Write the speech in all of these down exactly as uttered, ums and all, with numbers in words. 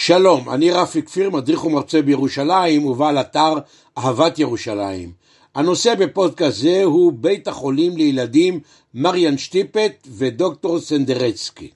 שלום, אני רפי כפיר, מדריך ומרצה בירושלים ובעל אתר אהבת ירושלים. הנושא בפודקאסט זה הוא בית החולים לילדים מריאן שטיפט ודוקטור סנדרצקי.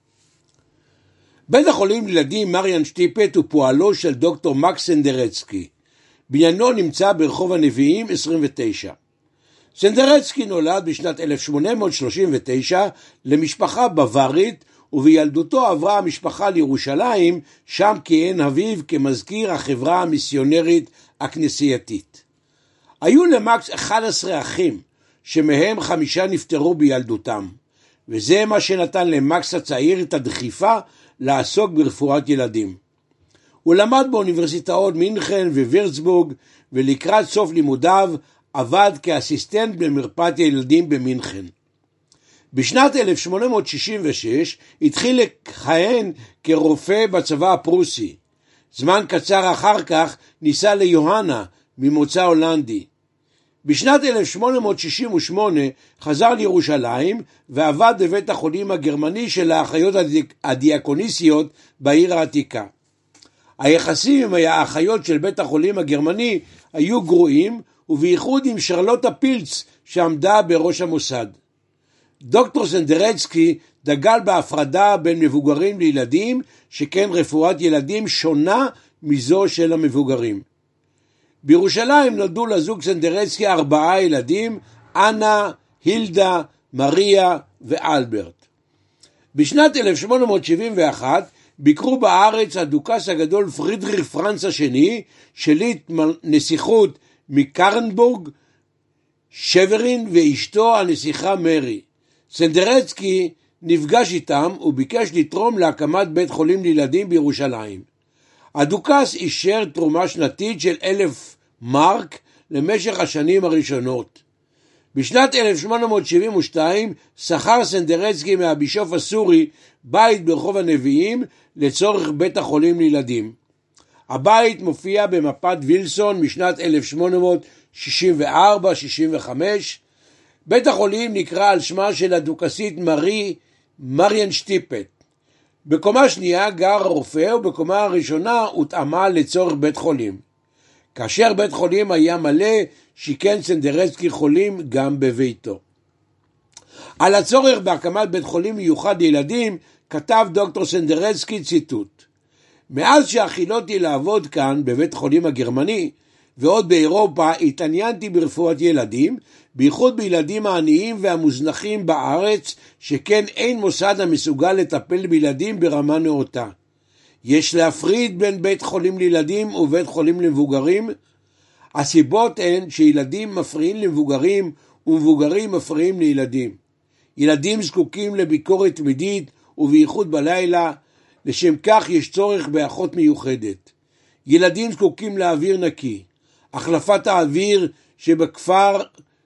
בית החולים לילדים מריאן שטיפט הוא פועלו של דוקטור מקס סנדרצקי. בניינו נמצא ברחוב הנביאים עשרים ותשע. סנדרצקי נולד בשנת אלף שמונה מאות שלושים ותשע למשפחה בווארית, ובילדותו עברה המשפחה לירושלים, שם כיהן אביו כמזכיר החברה המיסיונרית הכנסייתית. היו למקס אחד עשר אחים, שמהם חמישה נפטרו בילדותם, וזה מה שנתן למקס הצעיר את הדחיפה לעסוק ברפואת ילדים. הוא למד באוניברסיטאות מינכן ווירצבורג, ולקראת סוף לימודיו עבד כאסיסטנט במרפאת ילדים במינכן. בשנת אלף שמונה מאות שישים ושש התחיל לכהן כרופא בצבא הפרוסי. זמן קצר אחר כך ניסה ליוהנה ממוצא הולנדי. בשנת אלף שמונה מאות שישים ושמונה חזר לירושלים ועבד בבית החולים הגרמני של האחיות הדיאקוניסיות בעיר העתיקה. היחסים עם האחיות של בית החולים הגרמני היו גרועים, ובייחוד עם שרלוטה פילץ שעמדה בראש המוסד. דוקטור סנדרצקי דגל בהפרדה בין מבוגרים לילדים, שכן רפואת ילדים שונה מזו של המבוגרים. בירושלים נולדו לזוג סנדרצקי ארבעה ילדים, אנה, הילדה, מריה ואלברט. בשנת אלף שמונה מאות שבעים ואחת ביקרו בארץ הדוכס הגדול פרידריך פרנץ השני, שליט נסיכות מקרנבורג, שברין, ואשתו הנסיכה מרי. סנדרצקי נפגש איתם וביקש לתרום להקמת בית חולים לילדים בירושלים. הדוכס אישר תרומה שנתית של אלף מרק למשך השנים הראשונות. בשנת אלף שמונה מאות שבעים ושתיים שכר סנדרצקי מהבישוף הסורי בית ברחוב הנביאים לצורך בית החולים לילדים. הבית מופיע במפת וילסון משנת אלף שמונה מאות שישים וארבע שישים וחמש. בית החולים נקרא על שמה של הדוכסית מרי מריאן שטיפט. בקומה שנייה גר הרופא, ובקומה הראשונה הותאמה לצורך בית חולים. כאשר בית חולים היה מלא, שיכן סנדרצקי חולים גם בביתו. על הצורך בהקמת בית חולים מיוחד לילדים כתב דוקטור סנדרצקי ציטוט: מאז שהחילותי לעבוד כאן בבית חולים הגרמני ועוד באירופה התעניינתי ברפואת ילדים, בייחוד בילדים העניים והמוזנחים בארץ, שכן אין מוסד המסוגל לטפל בילדים ברמה נאותה. יש להפריד בין בית חולים לילדים ובית חולים למבוגרים. הסיבות הן שילדים מפריעים למבוגרים ומבוגרים מפריעים לילדים. ילדים זקוקים לביקורת תמידית ובייחוד בלילה, לשם כך יש צורך באחות מיוחדת. ילדים זקוקים לאוויר נקי. החלפת האוויר שבכפר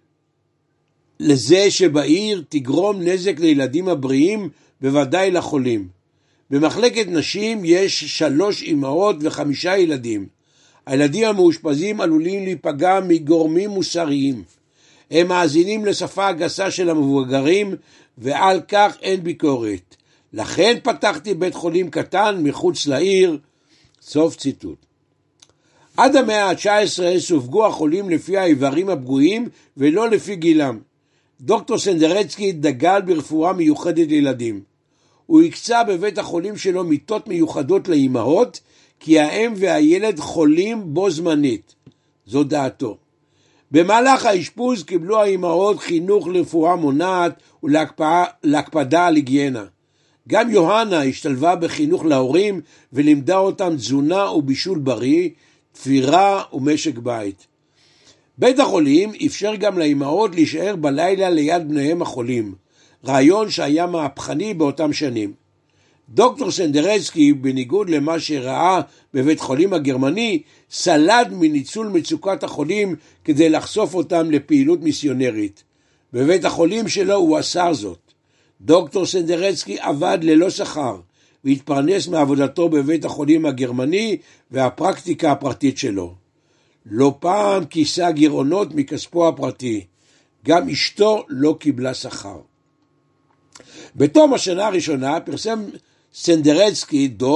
לזה שבעיר תגרום נזק לילדים הבריאים, בוודאי לחולים. במחלקת נשים יש שלוש אמהות וחמישה ילדים. הילדים המאושפזים עלולים להיפגע מגורמים מוסריים. הם מאזינים לשפה הגסה של המבוגרים, ועל כך אין ביקורת. לכן פתחתי בית חולים קטן מחוץ לעיר. סוף ציטוט. עד המאה ה-תשע עשרה סווגו החולים לפי האיברים הפגועים ולא לפי גילם. דוקטור סנדרצקי דגל ברפואה מיוחדת לילדים. הוא הקצה בבית החולים שלו מיטות מיוחדות לאימהות, כי האם והילד חולים בו זמנית. זו דעתו. במהלך האשפוז קיבלו האימהות חינוך לרפואה מונעת ולהקפדה על היגיינה. גם יוהנה השתלבה בחינוך להורים ולימדה אותם תזונה ובישול בריא, תפירה ומשק בית. בית החולים אפשר גם לאימהות להישאר בלילה ליד בניהם החולים, רעיון שהיה מהפכני באותם שנים. דוקטור סנדרצקי, בניגוד למה שראה בבית חולים הגרמני, סלד מניצול מצוקת החולים כדי לחשוף אותם לפעילות מיסיונרית. בבית החולים שלו הוא עשה זאת. דוקטור סנדרצקי עבד ללא שכר, והתפרנס מעבודתו בבית החולים הגרמני והפרקטיקה הפרטית שלו. לא פעם כיסה גירעונות מכספו הפרטי. גם אשתו לא קיבלה שכר. בתום השנה הראשונה פרסם סנדרצקי דוח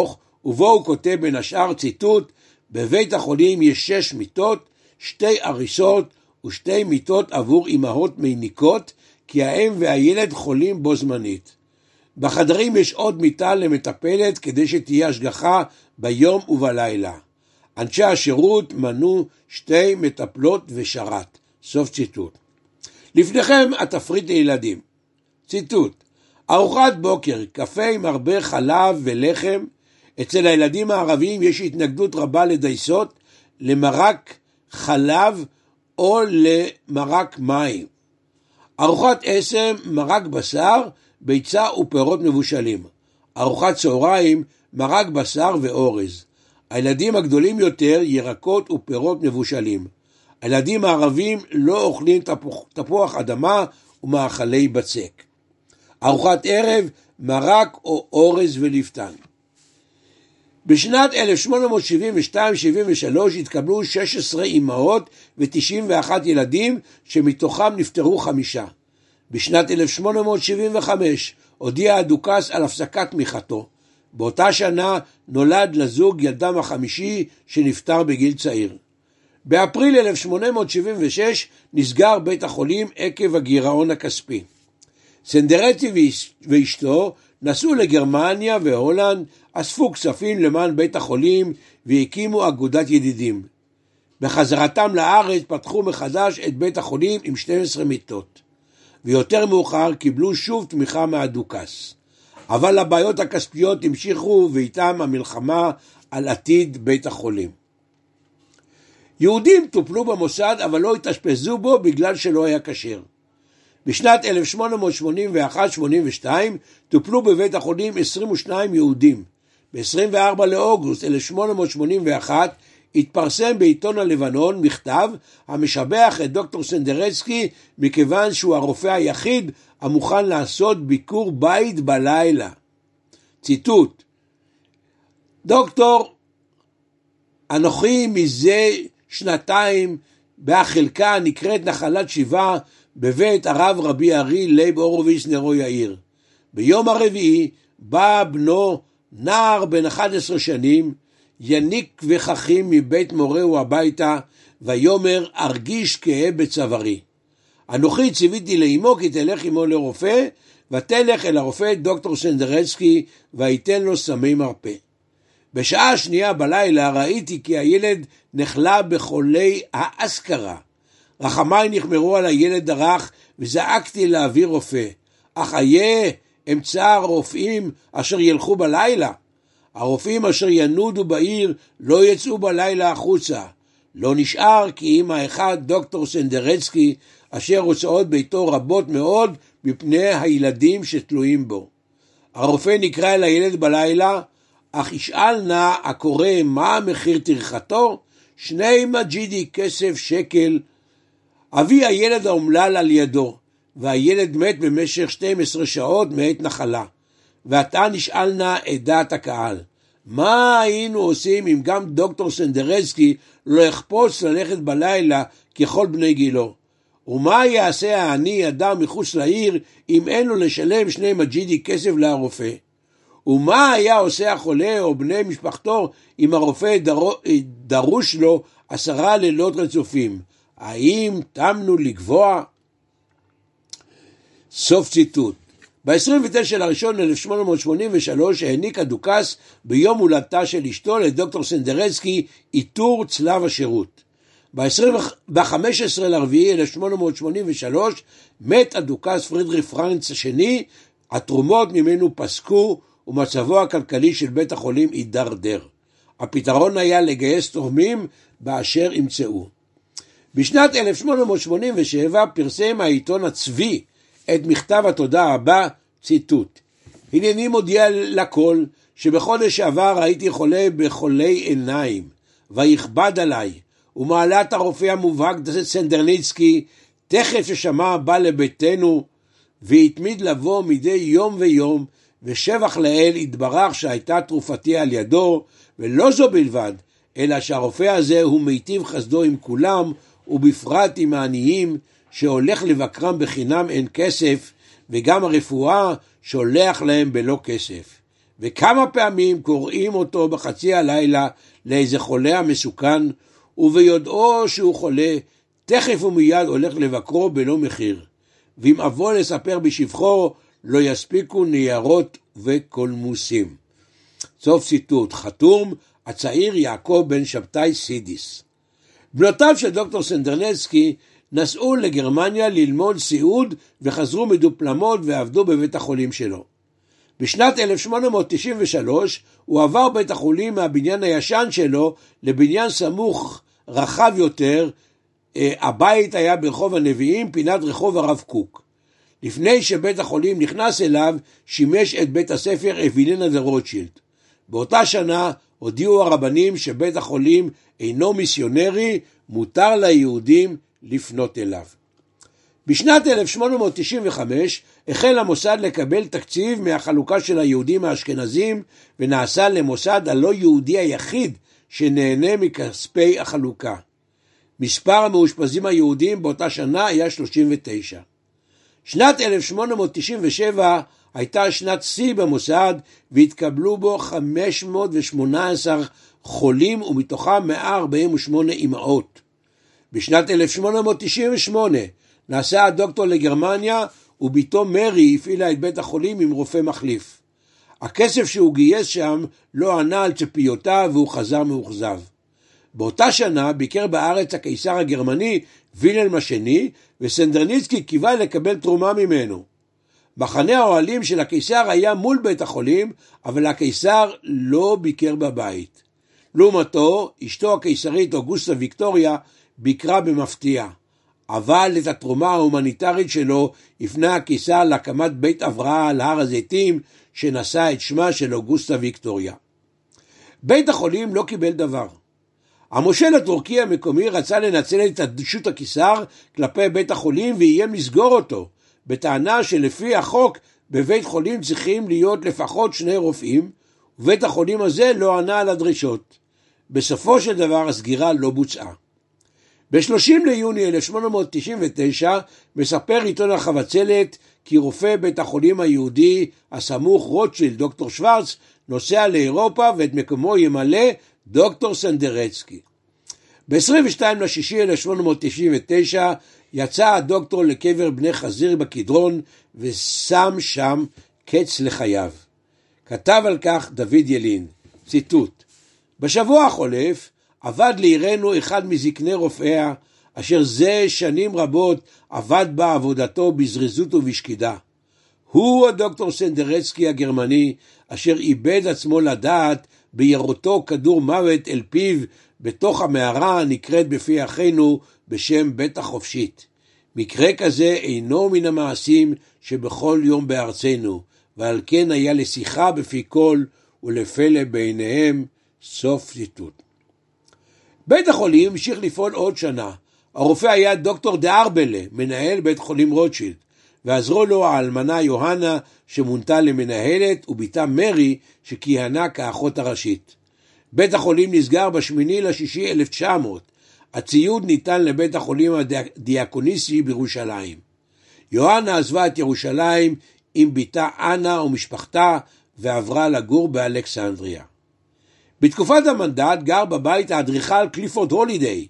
ובו הוא כותב בין השאר ציטוט, בבית החולים יש שש מיטות, שתי אריסות ושתי מיטות עבור אמהות מיניקות, כי האם והילד חולים בו זמנית. בחדרים יש עוד מיטה למטפלת כדי שתהיה השגחה ביום ובלילה. אנשי השירות מנו שתי מטפלות ושרת. סוף ציטוט. לפניכם התפריט לילדים. ציטוט. ארוחת בוקר, קפה עם הרבה חלב ולחם. אצל הילדים הערבים יש התנגדות רבה לדייסות, למרק חלב או למרק מים. ארוחת עשם, מרק בשר, ביצה ופירות מבושלים. ארוחת צהריים, מרק בשר ואורז. הילדים הגדולים יותר, ירקות ופירות מבושלים. הילדים הערבים לא אוכלים תפוח, תפוח אדמה ומאכלי בצק. ארוחת ערב, מרק או אורז ולפתן. בשנת אלף שמונה מאות שבעים ושתיים שבעים ושלוש התקבלו שש עשרה אמהות ו-תשעים ואחד ילדים שמתוכם נפטרו חמישה. בשנת אלף שמונה מאות שבעים וחמש הודיע הדוכס על הפסקת תמיכתו. באותה שנה נולד לזוג ילדם החמישי שנפטר בגיל צעיר. באפריל אלף שמונה מאות שבעים ושש נסגר בית החולים עקב הגירעון הכספי. סנדרצקי ואשתו נסעו לגרמניה והולנד, אספו כספים למען בית החולים והקימו אגודת ידידים. בחזרתם לארץ פתחו מחדש את בית החולים עם שתים עשרה מיטות, ויותר מאוחר קיבלו שוב תמיכה מהדוכס. אבל הבעיות הכספיות המשיכו ואיתם המלחמה על עתיד בית החולים. יהודים טופלו במוסד אבל לא התאשפזו בו בגלל שלא היה כשר. בשנת אלף שמונה מאות שמונים ואחת שמונים ושתיים טופלו בבית החולים עשרים ושניים יהודים. ב-עשרים וארבעה לאוגוסט אלף שמונה מאות שמונים ואחת התפרסם בעיתון הלבנון מכתב המשבח את דוקטור סנדרצקי מכיוון שהוא הרופא היחיד המוכן לעשות ביקור בית בלילה. ציטוט. דוקטור, אנוכי מזה שנתיים בחלקה נקראת נחלת שבעה בבית הרב רבי ארי לייב הורוביץ נרו יאיר. ביום הרביעי בא בנו נער בן אחת עשרה שנים, יניק וחכים מבית מורהו הביתה, ויאמר ארגיש כאב בצווארי. אנוכי ציוויתי לאמו כי תלך עמו לרופא, ותלך אל הרופא דוקטור סנדרצקי ויתן לו סמי מרפא. בשעה השנייה בלילה ראיתי כי הילד נחלה בחולי האסקרה. רחמיי נחמרו על הילד הרך וזעקתי להביא רופא. אך איה אמצא הרופאים אשר ילכו בלילה. הרופאים אשר ינודו בעיר לא יצאו בלילה החוצה. לא נשאר כי אם האחד דוקטור סנדרצקי אשר הוצאות ביתו רבות מאוד מפני הילדים שתלויים בו. הרופא נקרא אל הילד בלילה, אך ישאל נא הקורא מה מחיר טרחתו? שני מג'ידי כסף שקל. אבי הילד האומלל על ידו, והילד מת במשך שתים עשרה שעות מעת נחלה. ועתה נשאל נא את דעת הקהל. מה היינו עושים אם גם דוקטור סנדרצקי לא יחפוץ ללכת בלילה ככל בני גילו? ומה יעשה העני אדם מחוץ לעיר אם אין לו לשלם שני מג'ידי כסף לרופא? ומה היה עושה החולה או בני משפחתו אם הרופא דרוש לו עשרה לילות רצופים? האם תמנו לקבוע? סוף ציטוט. ב-עשרים ותשעה לראשון אלף שמונה מאות שמונים ושלוש העניק הדוכס ביום הולדתה של אשתו לדוקטור סנדרצקי עיטור צלב השירות. ב-חמש עשרה לרביעי אלף שמונה מאות שמונים ושלוש מת הדוכס פרידריך פרנץ השני, התרומות ממנו פסקו ומצבו הכלכלי של בית החולים הידרדר. הפתרון היה לגייס תורמים באשר ימצאו. בשנת אלף שמונה מאות שמונים ושבע פרסם העיתון הצבי את מכתב התודה הבא, ציטוט. הנני מודיע לכל שבחודש שעבר הייתי חולה בחולי עיניים, ויכבד עליי, ומעלת הרופא המובהק סנדרניצקי, תכף ששמע בא לביתנו, והתמיד לבוא מדי יום ויום, ושבח לאל התברך שהייתה תרופתי על ידו, ולא זו בלבד, אלא שהרופא הזה הוא מיטיב חסדו עם כולם, ובפרט עם העניים, שהולך לבקרם בחינם אין כסף, וגם הרפואה שולח להם בלא כסף. וכמה פעמים קוראים אותו בחצי הלילה לאיזה חולה המסוכן, וביודעו שהוא חולה, תכף ומיד הולך לבקרו בלא מחיר. ואם אבוא לספר בשבחו, לא יספיקו ניירות וקולמוסים. סוף ציטוט. חתום הצעיר יעקב בן שבתאי סידיס. בנותיו של דוקטור סנדרנצקי נסעו לגרמניה ללמוד סיעוד וחזרו מדופלמות ועבדו בבית החולים שלו. בשנת אלף שמונה מאות תשעים ושלוש הוא עבר בית החולים מהבניין הישן שלו לבניין סמוך רחב יותר. הבית היה ברחוב הנביאים, פינת רחוב הרב קוק. לפני שבית החולים נכנס אליו, שימש את בית הספר אבילנה דה רוטשילד. באותה שנה הודיעו הרבנים שבית החולים אינו מיסיונרי, מותר ליהודים לפנות אליו. בשנת אלף שמונה מאות תשעים וחמש החל המוסד לקבל תקציב מהחלוקה של היהודים האשכנזים, ונעשה למוסד הלא יהודי היחיד שנהנה מכספי החלוקה. מספר המאושפזים היהודים באותה שנה היה שלושים ותשע. שנת אלף שמונה מאות תשעים ושבע הייתה שנת שיא במוסד, והתקבלו בו חמש מאות ושמונה עשר חולים, ומתוכם מאה ארבעים ושמונה אמהות. בשנת אלף שמונה מאות תשעים ושמונה נסע הדוקטור לגרמניה, וביתו מרי הפעילה את בית החולים עם רופא מחליף. הכסף שהוא גייס שם לא ענה על ציפיותיו, והוא חזר מאוכזב. באותה שנה ביקר בארץ הקיסר הגרמני וילהלם השני, וסנדרניצקי קיווה לקבל תרומה ממנו. מחנה האוהלים של הקיסר היה מול בית החולים, אבל הקיסר לא ביקר בבית. לעומתו, אשתו הקיסרית אוגוסטה ויקטוריה ביקרה במפתיע. אבל את התרומה ההומניטרית שלו הפנה הקיסר להקמת בית אברהם על הר הזיתים, שנשא את שמה של אוגוסטה ויקטוריה. בית החולים לא קיבל דבר. המושל הטורקי המקומי רצה לנצל את אדישות הקיסר כלפי בית החולים ואיים לסגור אותו, בטענה שלפי החוק בבית חולים צריכים להיות לפחות שני רופאים, ובית החולים הזה לא ענה על הדרישות. בסופו של דבר הסגירה לא בוצעה. ב-שלושים ליוני אלף שמונה מאות תשעים ותשע מספר עיתון החבצלת כי רופא בית החולים היהודי הסמוך רוטשילד, דוקטור שוורץ, נוסע לאירופה ואת מקומו ימלא דוקטור סנדרצקי. ב-עשרים ושניים ליוני אלף שמונה מאות תשעים ותשע יצא הדוקטור לקבר בני חזיר בקדרון ושם שם קץ לחייו. כתב על כך דוד ילין, ציטוט: בשבוע החולף עבד לעירנו אחד מזקני רופאיה, אשר זה שנים רבות עבד בעבודתו בזריזות ובשקידה. הוא הדוקטור סנדרצקי הגרמני, אשר איבד עצמו לדעת בירותו כדור מוות אל פיו בתוך המערה הנקראת בפי אחינו בשם בית החופשית. מקרה כזה אינו מן המעשים שבכל יום בארצנו, ועל כן היה לשיחה בפי כל ולפלא בעיניהם. סוף ציטוט. בית החולים המשיך לפעול עוד שנה. הרופא היה דוקטור דארבלה, מנהל בית חולים רוטשילד, ועזרו לו האלמנה יוהנה שמונתה למנהלת, וביתה מרי שכיהנה כאחות הראשית. בית החולים נסגר בשמיני לשישי אלף תשע מאות. הציוד ניתן לבית החולים הדיאקוניסי בירושלים. יוהנה עזבה את ירושלים עם ביתה אנה ומשפחתה ועברה לגור באלכסנדריה. בתקופת המנדט גר בבית האדריכל קליפורד הולידיי,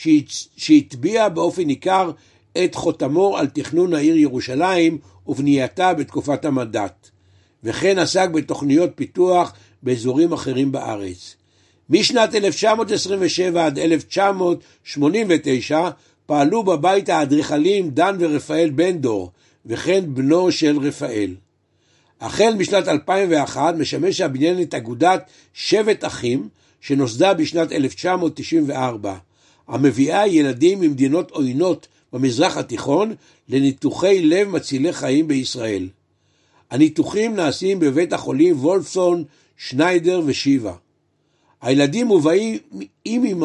שהטביע באופן ניכר את חותמו על תכנון העיר ירושלים ובנייתה בתקופת המנדט, וכן עסק בתוכניות פיתוח באזורים אחרים בארץ. משנת אלף תשע מאות עשרים ושבע עד אלף תשע מאות שמונים ותשע פעלו בבית האדריכלים דן ורפאל בן דור, וכן בנו של רפאל. החל משנת אלפיים ואחת משמש הבניין את אגודת שבט אחים, שנוסדה בשנת אלף תשע מאות תשעים וארבע, המביאה ילדים ממדינות עוינות במזרח התיכון לניתוחי לב מצילי חיים בישראל. הניתוחים נעשים בבית החולים וולפסון, שניידר ושיבה. הילדים מובאים עם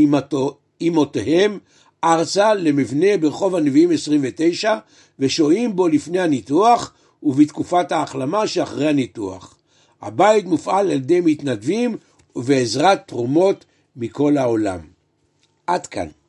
אמותיהם ארצה למבנה ברחוב הנביאים עשרים ותשע, ושוהים בו לפני הניתוח ובתקופת ההחלמה שאחרי הניתוח. הבית מופעל על ידי מתנדבים ובעזרת תרומות מכל העולם. עד כאן.